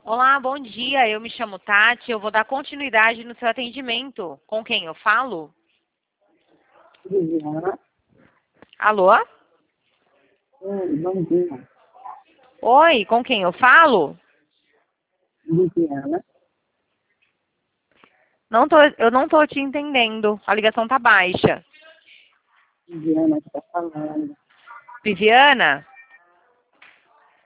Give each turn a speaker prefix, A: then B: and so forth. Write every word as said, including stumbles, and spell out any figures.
A: Olá, bom dia. Eu me chamo Tati. Eu vou dar continuidade no seu atendimento. Com quem eu falo?
B: Viviana.
A: Alô?
B: Oi, bom dia.
A: Oi, com quem eu falo?
B: Viviana.
A: Não tô, eu não tô te entendendo. A ligação tá baixa.
B: Viviana que está falando.
A: Viviana?